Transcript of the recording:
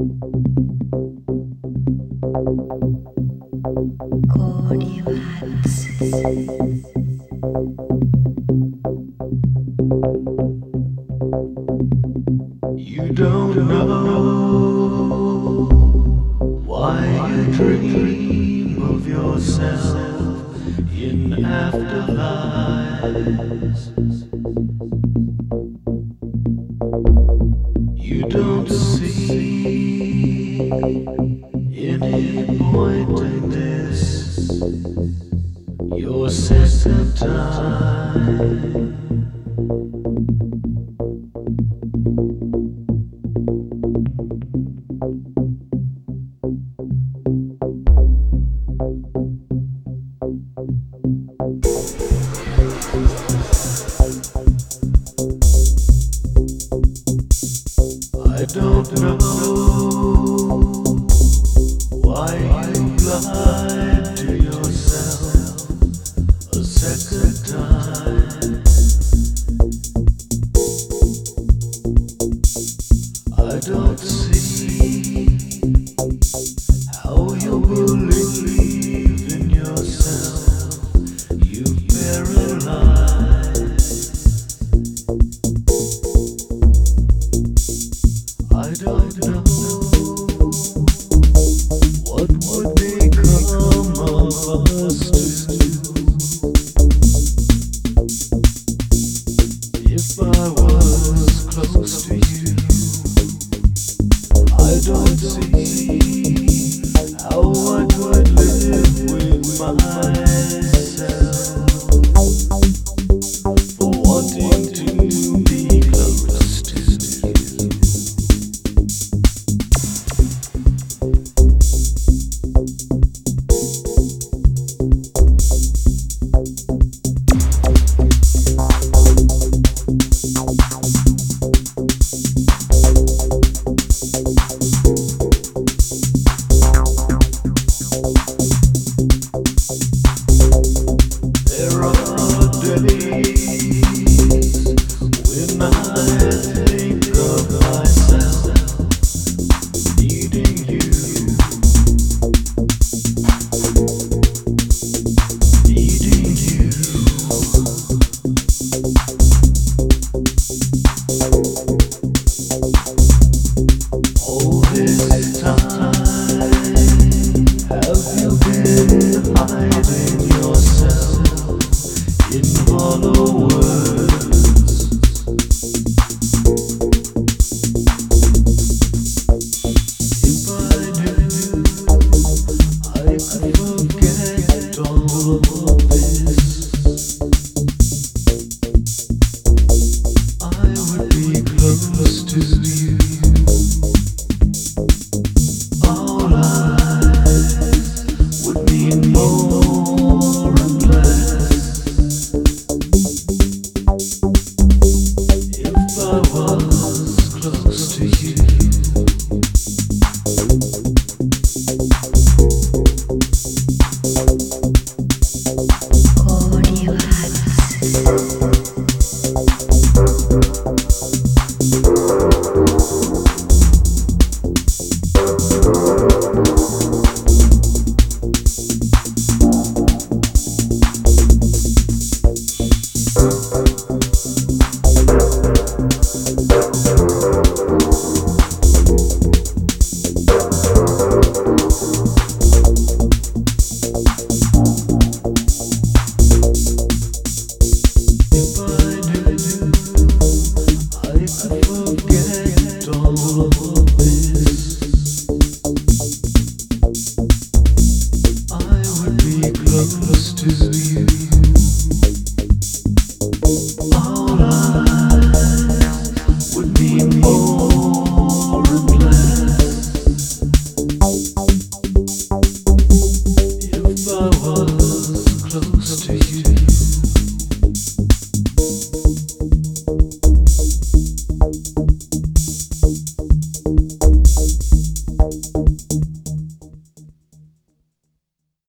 You don't know why you dream of yourself in afterlives. You don't see any point in this. Your second time. I don't know why you lied to yourself a second time. I don't see how you believe in yourself. You paralyzed. I don't know what would become of us two if I was close to you. I don't see how I could live with myself for wanting to be close to you. There are days when I